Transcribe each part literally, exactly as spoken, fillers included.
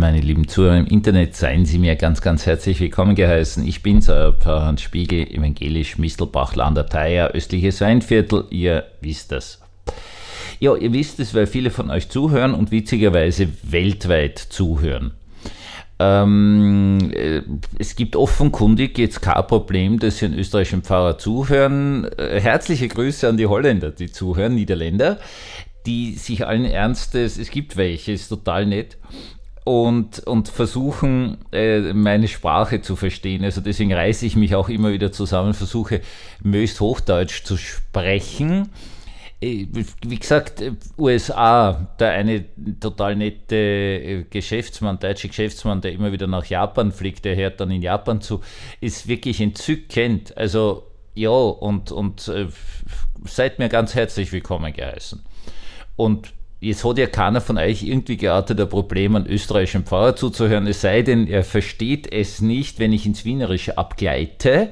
meine lieben Zuhörer im Internet, seien Sie mir ganz, ganz herzlich willkommen geheißen. Ich bin's, euer Pfarrer Hans Spiegel, evangelisch, Mistelbach, Landerteier, östliches Weinviertel, ihr wisst das. Ja, ihr wisst es, weil viele von euch zuhören und witzigerweise weltweit zuhören. Ähm, es gibt offenkundig jetzt kein Problem, dass Sie einen österreichischen Pfarrer zuhören. Herzliche Grüße an die Holländer, die zuhören, Niederländer, die sich allen Ernstes, es gibt welche, ist total nett, und, und versuchen, äh, meine Sprache zu verstehen. Also deswegen reiße ich mich auch immer wieder zusammen, versuche möglichst Hochdeutsch zu sprechen. Wie gesagt, U S A, der eine total nette Geschäftsmann, deutsche Geschäftsmann, der immer wieder nach Japan fliegt, der hört dann in Japan zu, ist wirklich entzückend. Also ja, und, und äh, seid mir ganz herzlich willkommen geheißen. Und jetzt hat ja keiner von euch irgendwie geartet ein Problem, einen österreichischen Pfarrer zuzuhören, es sei denn, er versteht es nicht, wenn ich ins Wienerische abgleite.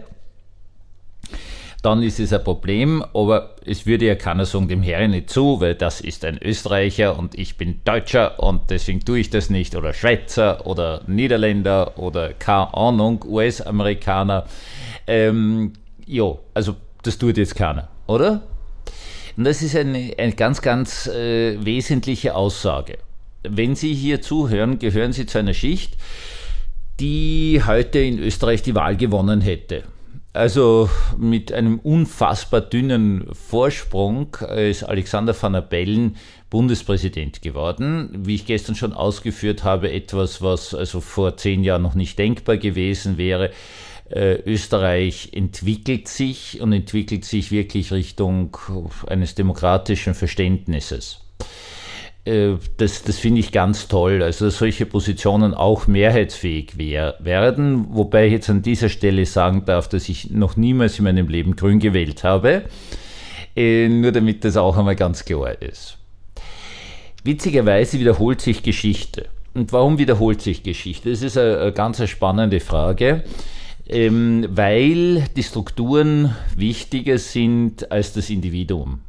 Dann ist es ein Problem, aber es würde ja keiner sagen, dem höre ich nicht zu, weil das ist ein Österreicher und ich bin Deutscher und deswegen tue ich das nicht, oder Schweizer oder Niederländer oder keine Ahnung, U S-Amerikaner. Ähm, ja, also das tut jetzt keiner, oder? Und das ist eine, eine ganz, ganz äh, wesentliche Aussage. Wenn Sie hier zuhören, gehören Sie zu einer Schicht, die heute in Österreich die Wahl gewonnen hätte. Also mit einem unfassbar dünnen Vorsprung ist Alexander Van der Bellen Bundespräsident geworden. Wie ich gestern schon ausgeführt habe, etwas, was also vor zehn Jahren noch nicht denkbar gewesen wäre. Äh, Österreich entwickelt sich und entwickelt sich wirklich Richtung eines demokratischen Verständnisses. Äh, das das finde ich ganz toll, also dass solche Positionen auch mehrheitsfähig wär, werden, wobei ich jetzt an dieser Stelle sagen darf, dass ich noch niemals in meinem Leben grün gewählt habe, äh, nur damit das auch einmal ganz klar ist. Witzigerweise wiederholt sich Geschichte. Und warum wiederholt sich Geschichte? Das ist eine, eine ganz spannende Frage. Ähm, weil die Strukturen wichtiger sind als das Individuum.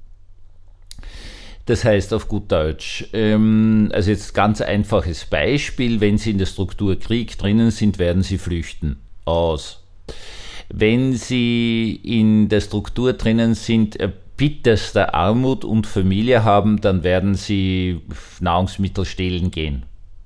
Das heißt auf gut Deutsch, ähm, also jetzt ganz einfaches Beispiel, wenn Sie in der Struktur Krieg drinnen sind, werden Sie flüchten. Aus. Wenn Sie in der Struktur drinnen sind, bitterster Armut und Familie haben, dann werden Sie Nahrungsmittel stehlen gehen.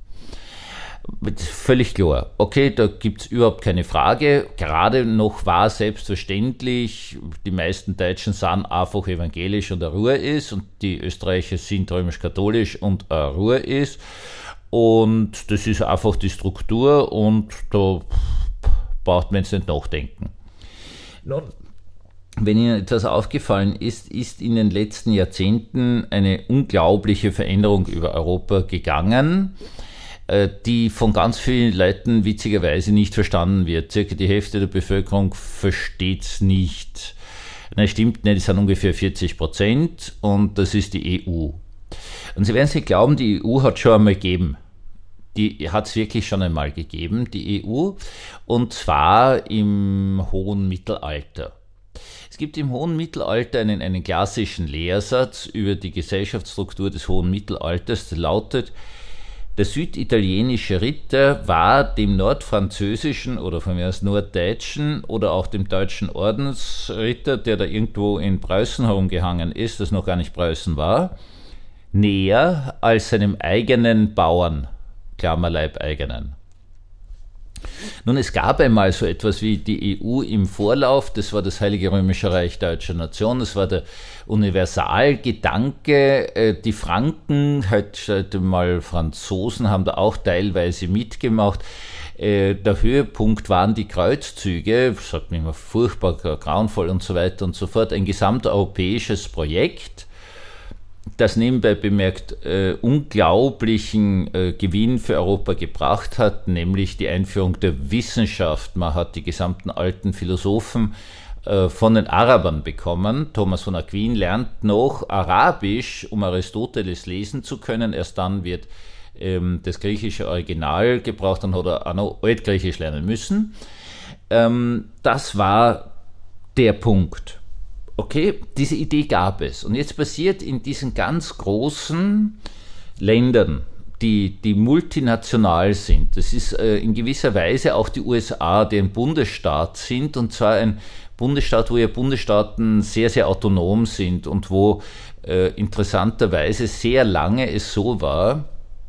Völlig klar. Okay, da gibt es überhaupt keine Frage. Gerade noch war selbstverständlich, die meisten Deutschen sind einfach evangelisch und eine Ruhe ist und die Österreicher sind römisch-katholisch und eine Ruhe ist. Und das ist einfach die Struktur und da braucht man jetzt nicht nachdenken. Nun, wenn Ihnen etwas aufgefallen ist, ist in den letzten Jahrzehnten eine unglaubliche Veränderung über Europa gegangen, die von ganz vielen Leuten witzigerweise nicht verstanden wird. Circa die Hälfte der Bevölkerung versteht es nicht. Nein, stimmt nicht, es sind ungefähr vierzig Prozent und das ist die E U. Und Sie werden es nicht glauben, die E U hat schon einmal gegeben. Die hat es wirklich schon einmal gegeben, die E U, und zwar im hohen Mittelalter. Es gibt im hohen Mittelalter einen, einen klassischen Lehrsatz über die Gesellschaftsstruktur des hohen Mittelalters, der lautet: Der süditalienische Ritter war dem nordfranzösischen oder von mir aus norddeutschen oder auch dem deutschen Ordensritter, der da irgendwo in Preußen herumgehangen ist, das noch gar nicht Preußen war, näher als seinem eigenen Bauern, Klammerleibeigenen. Nun, es gab einmal so etwas wie die E U im Vorlauf, das war das Heilige Römische Reich Deutscher Nation, das war der Universalgedanke. Die Franken, heute mal Franzosen, haben da auch teilweise mitgemacht. Der Höhepunkt waren die Kreuzzüge, das hat mich immer furchtbar grauenvoll und so weiter und so fort, ein gesamteuropäisches Projekt, das nebenbei bemerkt äh, unglaublichen äh, Gewinn für Europa gebracht hat, nämlich die Einführung der Wissenschaft. Man hat die gesamten alten Philosophen äh, von den Arabern bekommen. Thomas von Aquin lernt noch Arabisch, um Aristoteles lesen zu können. Erst dann wird ähm, das griechische Original gebraucht, dann hat er auch noch Altgriechisch lernen müssen. Ähm, das war der Punkt. Okay, diese Idee gab es. Und jetzt passiert in diesen ganz großen Ländern, die, die multinational sind. Das ist äh, in gewisser Weise auch die U S A, die ein Bundesstaat sind, und zwar ein Bundesstaat, wo ja Bundesstaaten sehr, sehr autonom sind und wo äh, interessanterweise sehr lange es so war,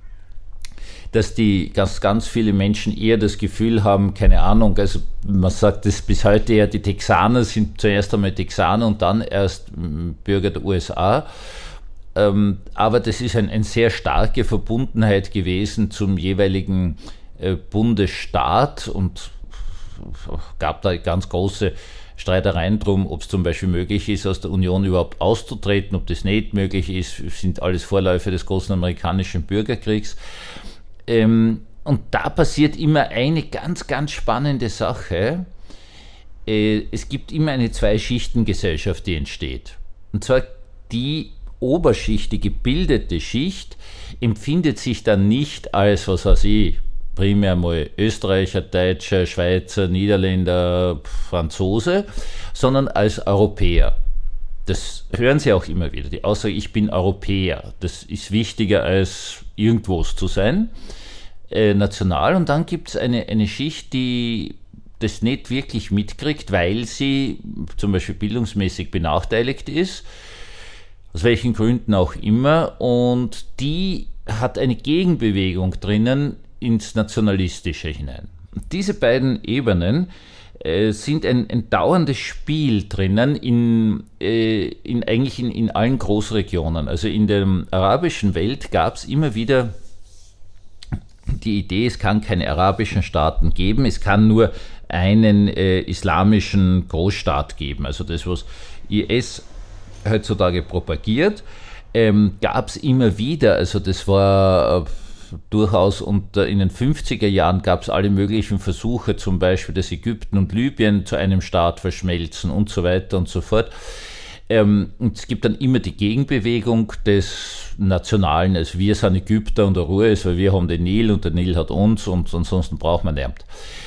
dass die ganz, ganz viele Menschen eher das Gefühl haben, keine Ahnung, also man sagt das bis heute ja, die Texaner sind zuerst einmal Texaner und dann erst Bürger der U S A. Ähm, aber das ist ein, eine sehr starke Verbundenheit gewesen zum jeweiligen äh, Bundesstaat, und gab da ganz große Streitereien drum, ob es zum Beispiel möglich ist, aus der Union überhaupt auszutreten, ob das nicht möglich ist, sind alles Vorläufer des großen amerikanischen Bürgerkriegs. Ähm, und da passiert immer eine ganz, ganz spannende Sache. Äh, es gibt immer eine Zwei-Schichten-Gesellschaft, die entsteht. Und zwar die Oberschicht, die gebildete Schicht, empfindet sich dann nicht als, was weiß ich, primär mal Österreicher, Deutscher, Schweizer, Niederländer, Franzose, sondern als Europäer. Das hören Sie auch immer wieder, die Aussage, ich bin Europäer. Das ist wichtiger als irgendwas zu sein, äh, national. Und dann gibt es eine, eine Schicht, die das nicht wirklich mitkriegt, weil sie zum Beispiel bildungsmäßig benachteiligt ist, aus welchen Gründen auch immer. Und die hat eine Gegenbewegung drinnen ins Nationalistische hinein. Und diese beiden Ebenen äh, sind ein, ein dauerndes Spiel drinnen in, äh, in eigentlich in, in allen Großregionen. Also in der arabischen Welt gab es immer wieder die Idee, es kann keine arabischen Staaten geben, es kann nur einen äh, islamischen Großstaat geben. Also das, was I S heutzutage propagiert, ähm, gab es immer wieder. Also das war äh, durchaus, und in den fünfziger Jahren gab es alle möglichen Versuche, zum Beispiel, dass Ägypten und Libyen zu einem Staat verschmelzen und so weiter und so fort. Ähm, und es gibt dann immer die Gegenbewegung des Nationalen, also wir sind Ägypter und der Ruhe ist, weil wir haben den Nil und der Nil hat uns und ansonsten braucht man nichts.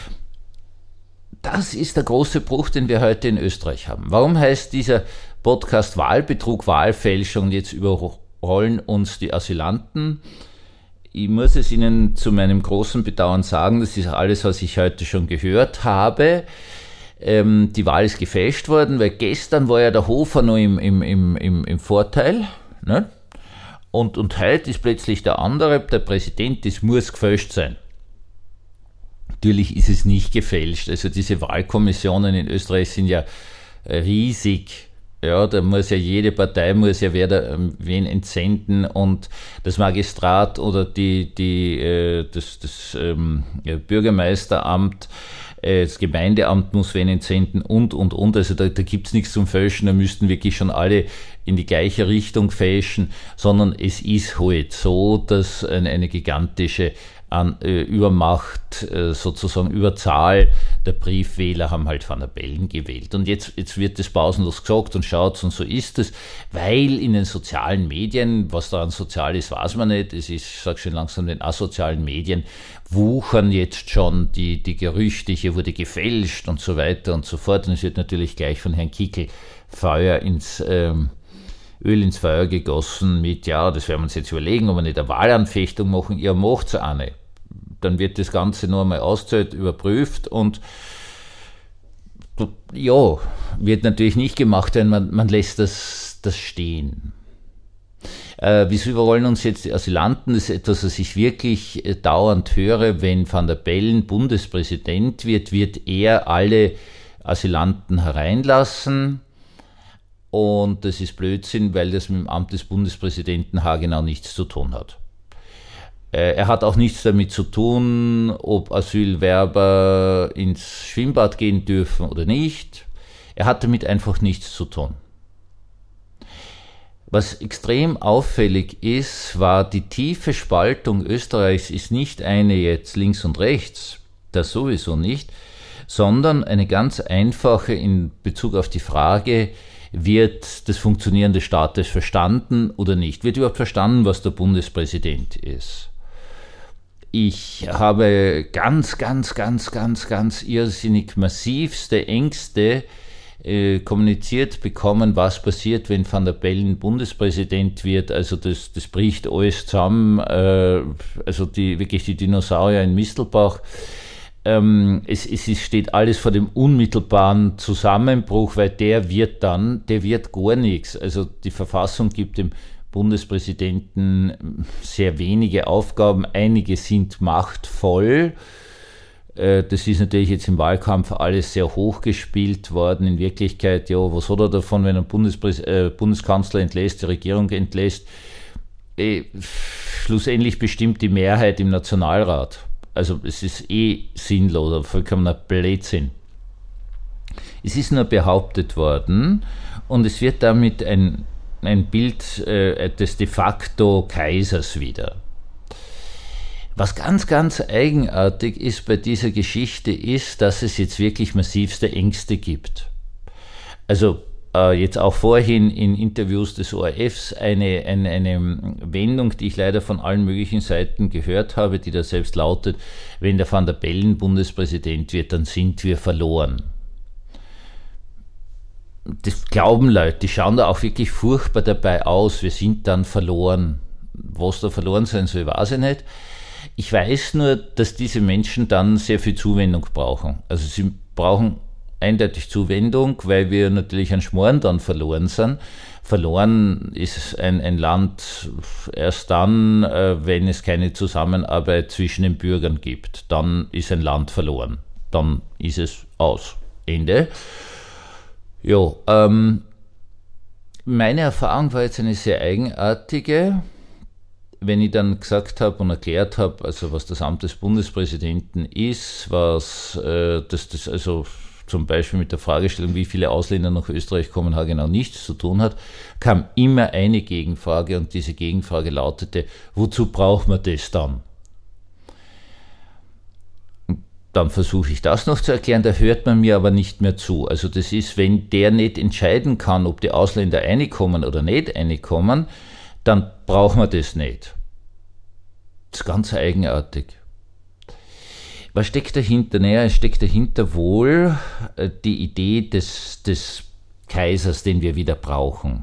Das ist der große Bruch, den wir heute in Österreich haben. Warum heißt dieser Podcast Wahlbetrug, Wahlfälschung? Jetzt überrollen uns die Asylanten. Ich muss es Ihnen zu meinem großen Bedauern sagen, das ist alles, was ich heute schon gehört habe. Ähm, die Wahl ist gefälscht worden, weil gestern war ja der Hofer noch im, im, im, im, im Vorteil. Ne? Und, und heute ist plötzlich der andere, der Präsident, das muss gefälscht sein. Natürlich ist es nicht gefälscht. Also diese Wahlkommissionen in Österreich sind ja riesig. Ja, da muss ja jede Partei muss ja wer da, wen entsenden, und das Magistrat oder die, die, äh, das, das ähm, ja, Bürgermeisteramt, äh, das Gemeindeamt muss wen entsenden und, und, und. Also da, da gibt es nichts zum Fälschen, da müssten wirklich schon alle in die gleiche Richtung fälschen, sondern es ist halt so, dass eine, eine gigantische an äh, Übermacht, äh, sozusagen Überzahl der Briefwähler haben halt Van der Bellen gewählt. Und jetzt, jetzt wird das pausenlos gesagt und schaut, und so ist es, weil in den sozialen Medien, was daran sozial ist, weiß man nicht, es ist, ich sage schon langsam, den asozialen Medien wuchern jetzt schon die, die Gerüchte, hier wurde gefälscht und so weiter und so fort. Und es wird natürlich gleich von Herrn Kickl Feuer ins ähm, Öl ins Feuer gegossen mit, ja, das werden wir uns jetzt überlegen, ob wir nicht eine Wahlanfechtung machen. Ihr macht's eine. Dann wird das Ganze nur einmal auszählt, überprüft, und ja, wird natürlich nicht gemacht, denn man, man lässt das, das stehen. Äh, wieso überrollen uns jetzt die Asylanten? Das ist etwas, was ich wirklich äh, dauernd höre. Wenn Van der Bellen Bundespräsident wird, wird er alle Asylanten hereinlassen. Und das ist Blödsinn, weil das mit dem Amt des Bundespräsidenten haargenau nichts zu tun hat. Er hat auch nichts damit zu tun, ob Asylwerber ins Schwimmbad gehen dürfen oder nicht. Er hat damit einfach nichts zu tun. Was extrem auffällig ist, war die tiefe Spaltung Österreichs ist nicht eine jetzt links und rechts, das sowieso nicht, sondern eine ganz einfache in Bezug auf die Frage, wird das Funktionieren des Staates verstanden oder nicht? Wird überhaupt verstanden, was der Bundespräsident ist? Ich habe ganz, ganz, ganz, ganz, ganz irrsinnig massivste Ängste, äh, kommuniziert bekommen, was passiert, wenn Van der Bellen Bundespräsident wird. Also das, das bricht alles zusammen, äh, also die, wirklich die Dinosaurier in Mistelbach. Ähm, es, es steht alles vor dem unmittelbaren Zusammenbruch, weil der wird dann, der wird gar nichts. Also die Verfassung gibt dem Bundespräsidenten sehr wenige Aufgaben, einige sind machtvoll. Das ist natürlich jetzt im Wahlkampf alles sehr hochgespielt worden. In Wirklichkeit, ja, was hat er davon, wenn ein Bundespräs- äh, Bundeskanzler entlässt, die Regierung entlässt? Äh, schlussendlich bestimmt die Mehrheit im Nationalrat. Also es ist eh sinnlos, vollkommener Blödsinn. Es ist nur behauptet worden und es wird damit ein, ein Bild äh, des de facto Kaisers wieder. Was ganz, ganz eigenartig ist bei dieser Geschichte ist, dass es jetzt wirklich massivste Ängste gibt. Also äh, jetzt auch vorhin in Interviews des O R Fs eine, eine, eine Wendung, die ich leider von allen möglichen Seiten gehört habe, die da selbst lautet, wenn der Van der Bellen Bundespräsident wird, dann sind wir verloren. Das glauben Leute, die schauen da auch wirklich furchtbar dabei aus, wir sind dann verloren. Was da verloren sein soll, weiß ich nicht. Ich weiß nur, dass diese Menschen dann sehr viel Zuwendung brauchen. Also sie brauchen eindeutig Zuwendung, weil wir natürlich an Schmoren dann verloren sind. Verloren ist ein, ein Land erst dann, wenn es keine Zusammenarbeit zwischen den Bürgern gibt. Dann ist ein Land verloren. Dann ist es aus. Ende. Ja, ähm, meine Erfahrung war jetzt eine sehr eigenartige. Wenn ich dann gesagt habe und erklärt habe, also was das Amt des Bundespräsidenten ist, was äh, das, das also zum Beispiel mit der Fragestellung, wie viele Ausländer nach Österreich kommen, genau nichts zu tun hat, kam immer eine Gegenfrage und diese Gegenfrage lautete, wozu braucht man das dann? Dann versuche ich das noch zu erklären, da hört man mir aber nicht mehr zu. Also das ist, wenn der nicht entscheiden kann, ob die Ausländer reinkommen oder nicht reinkommen, dann braucht man das nicht. Das ist ganz eigenartig. Was steckt dahinter? Naja, es steckt dahinter wohl die Idee des, des Kaisers, den wir wieder brauchen.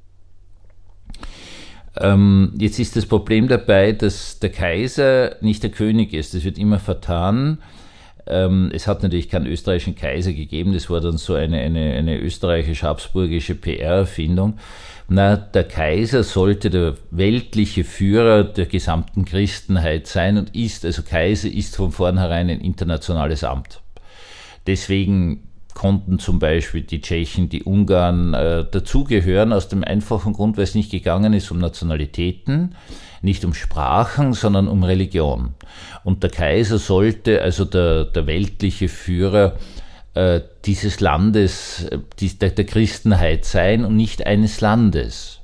Ähm, jetzt ist das Problem dabei, dass der Kaiser nicht der König ist. Das wird immer vertan. Ähm, es hat natürlich keinen österreichischen Kaiser gegeben. Das war dann so eine, eine, eine österreichisch-habsburgische P R-Erfindung. Na, der Kaiser sollte der weltliche Führer der gesamten Christenheit sein und ist, also Kaiser ist von vornherein ein internationales Amt. Deswegen konnten zum Beispiel die Tschechen, die Ungarn äh, dazugehören, aus dem einfachen Grund, weil es nicht gegangen ist um Nationalitäten, nicht um Sprachen, sondern um Religion. Und der Kaiser sollte, also der, der weltliche Führer, dieses Landes, der, der Christenheit sein und nicht eines Landes.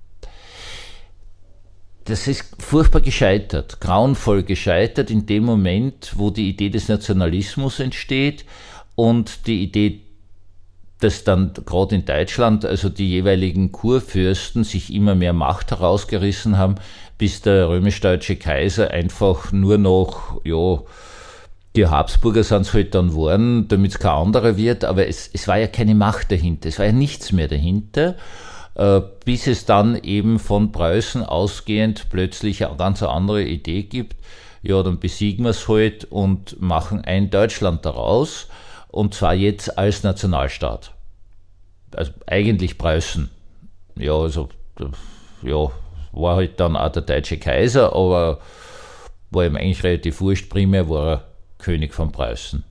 Das ist furchtbar gescheitert, grauenvoll gescheitert in dem Moment, wo die Idee des Nationalismus entsteht und die Idee, dass dann gerade in Deutschland, also die jeweiligen Kurfürsten sich immer mehr Macht herausgerissen haben, bis der römisch-deutsche Kaiser einfach nur noch, ja, die Habsburger sind es halt dann geworden, damit es kein anderer wird, aber es, es war ja keine Macht dahinter, es war ja nichts mehr dahinter, äh, bis es dann eben von Preußen ausgehend plötzlich eine ganz andere Idee gibt, ja, dann besiegen wir es halt und machen ein Deutschland daraus, und zwar jetzt als Nationalstaat. Also eigentlich Preußen. Ja, also, ja, war halt dann auch der deutsche Kaiser, aber war ihm eigentlich relativ wurscht, primär war er König von Preußen.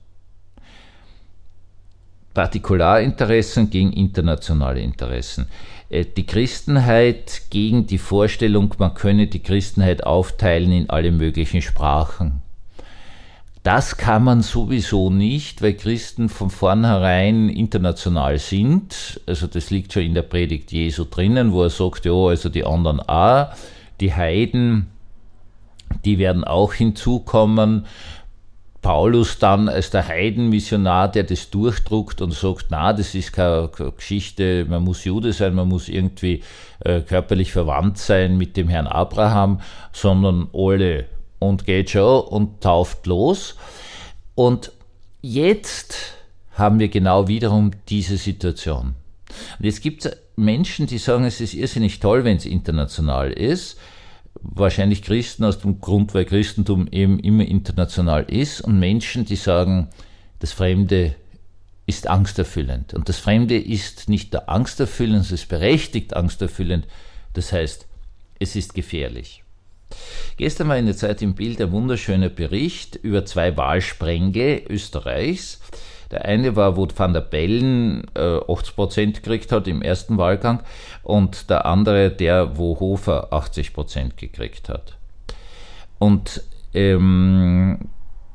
Partikularinteressen gegen internationale Interessen. Die Christenheit gegen die Vorstellung, man könne die Christenheit aufteilen in alle möglichen Sprachen. Das kann man sowieso nicht, weil Christen von vornherein international sind. Also das liegt schon in der Predigt Jesu drinnen, wo er sagt, ja, also die anderen auch, die Heiden, die werden auch hinzukommen. Paulus dann als der Heidenmissionar, der das durchdruckt und sagt, na, das ist keine, keine Geschichte, man muss Jude sein, man muss irgendwie äh, körperlich verwandt sein mit dem Herrn Abraham, sondern alle, und geht schon und tauft los. Und jetzt haben wir genau wiederum diese Situation. Und jetzt gibt es Menschen, die sagen, es ist irrsinnig toll, wenn es international ist. Wahrscheinlich Christen aus dem Grund, weil Christentum eben immer international ist. Und Menschen, die sagen, das Fremde ist angsterfüllend. Und das Fremde ist nicht nur angsterfüllend, es ist berechtigt angsterfüllend. Das heißt, es ist gefährlich. Gestern war in der Zeit im Bild ein wunderschöner Bericht über zwei Wahlsprengel Österreichs. Der eine war, wo Van der Bellen äh, achtzig Prozent gekriegt hat im ersten Wahlgang und der andere, der, wo Hofer achtzig Prozent gekriegt hat. Und ähm,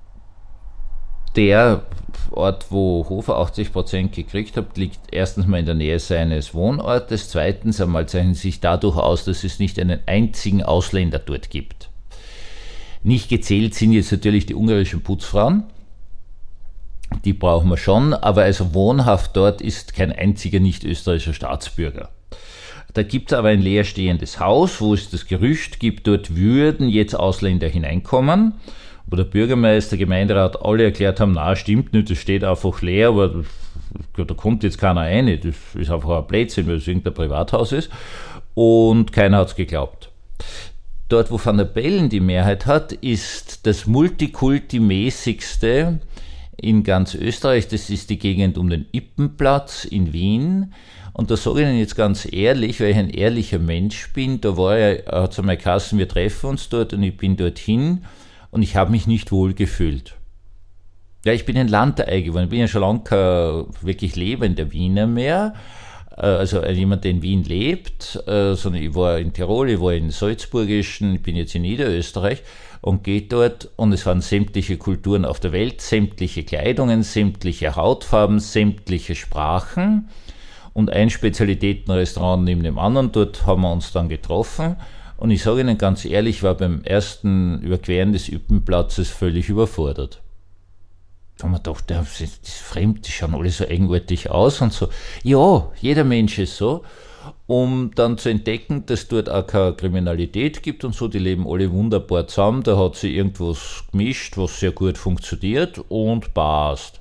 der Ort, wo Hofer achtzig Prozent gekriegt hat, liegt erstens mal in der Nähe seines Wohnortes, zweitens einmal zeichnet sich dadurch aus, dass es nicht einen einzigen Ausländer dort gibt. Nicht gezählt sind jetzt natürlich die ungarischen Putzfrauen, die brauchen wir schon, aber also wohnhaft dort ist kein einziger nicht-österreichischer Staatsbürger. Da gibt es aber ein leerstehendes Haus, wo es das Gerücht gibt, dort würden jetzt Ausländer hineinkommen, wo der Bürgermeister, Gemeinderat alle erklärt haben, na stimmt nicht, das steht einfach leer, aber da kommt jetzt keiner rein, das ist einfach ein Blödsinn, weil es irgendein Privathaus ist und keiner hat es geglaubt. Dort, wo Van der Bellen die Mehrheit hat, ist das multikulti-mäßigste in ganz Österreich, das ist die Gegend um den Ippenplatz in Wien. Und da sage ich Ihnen jetzt ganz ehrlich, weil ich ein ehrlicher Mensch bin, da war ja, hat es einmal geheißen, wir treffen uns dort und ich bin dorthin und ich habe mich nicht wohl gefühlt. Ja, ich bin ein Landei geworden, ich bin ja schon lange kein wirklich lebender Wiener mehr, also jemand, der in Wien lebt, sondern ich war in Tirol, ich war in Salzburgischen, ich bin jetzt in Niederösterreich und gehe dort und es waren sämtliche Kulturen auf der Welt, sämtliche Kleidungen, sämtliche Hautfarben, sämtliche Sprachen und ein Spezialitätenrestaurant neben dem anderen, dort haben wir uns dann getroffen und ich sage Ihnen ganz ehrlich, ich war beim ersten Überqueren des Ippenplatzes völlig überfordert. Da haben wir gedacht, das ist fremd, die schauen alle so eigenartig aus und so. Ja, jeder Mensch ist so, um dann zu entdecken, dass dort auch keine Kriminalität gibt und so, die leben alle wunderbar zusammen, da hat sich irgendwas gemischt, was sehr gut funktioniert und passt.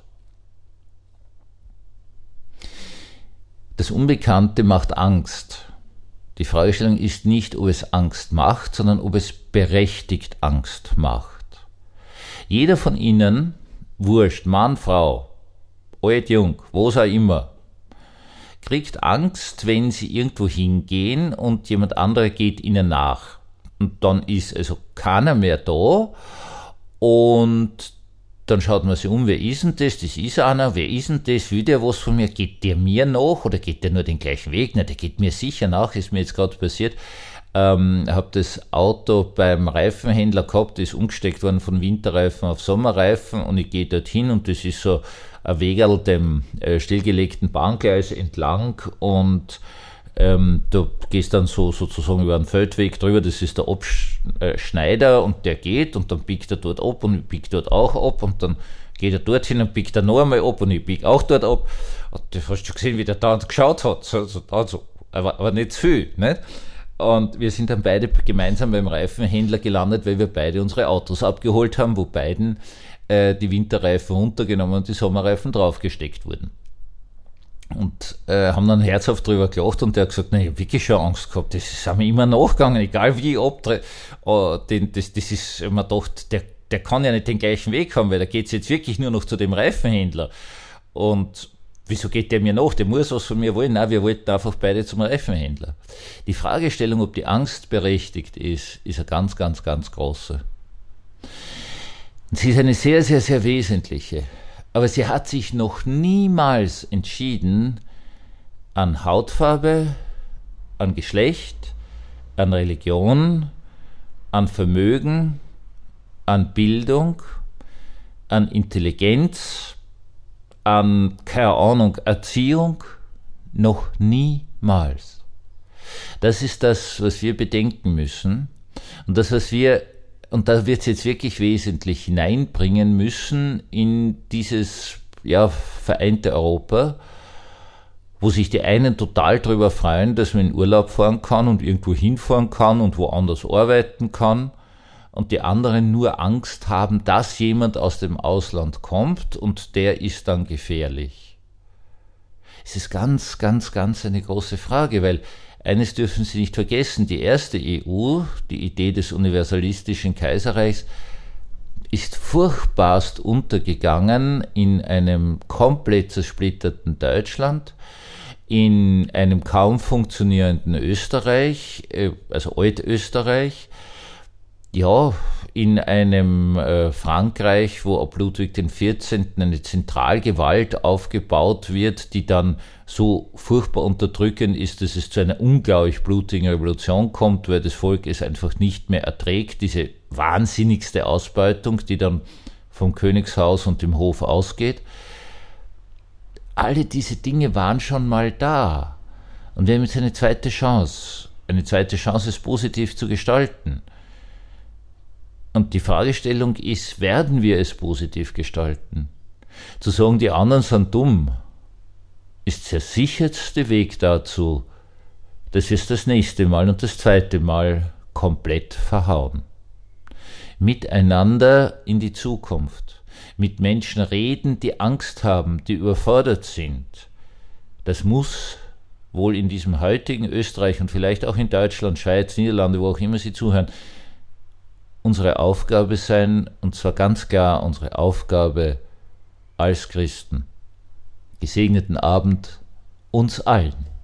Das Unbekannte macht Angst. Die Fragestellung ist nicht, ob es Angst macht, sondern ob es berechtigt Angst macht. Jeder von Ihnen, wurscht, Mann, Frau, alt, jung, was auch immer, kriegt Angst, wenn sie irgendwo hingehen und jemand anderer geht ihnen nach. Und dann ist also keiner mehr da und dann schaut man sich um, wer ist denn das? Das ist einer, wer ist denn das? Will der was von mir? Geht der mir nach oder geht der nur den gleichen Weg? Na, der geht mir sicher nach, ist mir jetzt gerade passiert. Ähm, ich habe das Auto beim Reifenhändler gehabt, das ist umgesteckt worden von Winterreifen auf Sommerreifen und ich gehe dorthin und das ist so ein Wegerl dem äh, stillgelegten Bahngleis entlang und ähm, du gehst dann so sozusagen über einen Feldweg drüber, das ist der Abschneider und der geht und dann biegt er dort ab und ich bieg dort auch ab und dann geht er dorthin und biegt er noch einmal ab und ich bieg auch dort ab und du hast schon gesehen, wie der da geschaut hat, so, so, also, aber, aber nicht zu viel, nicht? Und wir sind dann beide gemeinsam beim Reifenhändler gelandet, weil wir beide unsere Autos abgeholt haben, wo beiden äh, die Winterreifen runtergenommen und die Sommerreifen draufgesteckt wurden. Und äh, haben dann herzhaft drüber gelacht und der hat gesagt, na, ich hab wirklich schon Angst gehabt, das ist mir immer nachgegangen, egal wie ich abdrehe. Oh, den, das, das ist, ich mir gedacht, der, der kann ja nicht den gleichen Weg haben, weil da geht's jetzt wirklich nur noch zu dem Reifenhändler. Und wieso geht der mir nach? Der muss was von mir wollen. Nein, wir wollten einfach beide zum Reifenhändler. Die Fragestellung, ob die Angst berechtigt ist, ist eine ganz, ganz, ganz große. Und sie ist eine sehr, sehr, sehr wesentliche. Aber sie hat sich noch niemals entschieden an Hautfarbe, an Geschlecht, an Religion, an Vermögen, an Bildung, an Intelligenz, an, keine Ahnung, Erziehung, noch niemals. Das ist das, was wir bedenken müssen und das, was wir, und da wird es jetzt wirklich wesentlich hineinbringen müssen in dieses, ja, vereinte Europa, wo sich die einen total drüber freuen, dass man in Urlaub fahren kann und irgendwo hinfahren kann und woanders arbeiten kann und die anderen nur Angst haben, dass jemand aus dem Ausland kommt und der ist dann gefährlich. Es ist ganz, ganz, ganz eine große Frage, weil eines dürfen Sie nicht vergessen, die erste E U, die Idee des universalistischen Kaiserreichs, ist furchtbarst untergegangen in einem komplett zersplitterten Deutschland, in einem kaum funktionierenden Österreich, also Altösterreich, ja, in einem äh, Frankreich, wo ab Ludwig der vierzehnte. Eine Zentralgewalt aufgebaut wird, die dann so furchtbar unterdrückend ist, dass es zu einer unglaublich blutigen Revolution kommt, weil das Volk es einfach nicht mehr erträgt, diese wahnsinnigste Ausbeutung, die dann vom Königshaus und dem Hof ausgeht. Alle diese Dinge waren schon mal da. Und wir haben jetzt eine zweite Chance, eine zweite Chance, es positiv zu gestalten. Und die Fragestellung ist, werden wir es positiv gestalten? Zu sagen, die anderen sind dumm, ist der sicherste Weg dazu, dass wir es das nächste Mal und das zweite Mal komplett verhauen. Miteinander in die Zukunft, mit Menschen reden, die Angst haben, die überfordert sind. Das muss wohl in diesem heutigen Österreich und vielleicht auch in Deutschland, Schweiz, Niederlande, wo auch immer Sie zuhören, unsere Aufgabe sein, und zwar ganz klar unsere Aufgabe als Christen. Gesegneten Abend uns allen.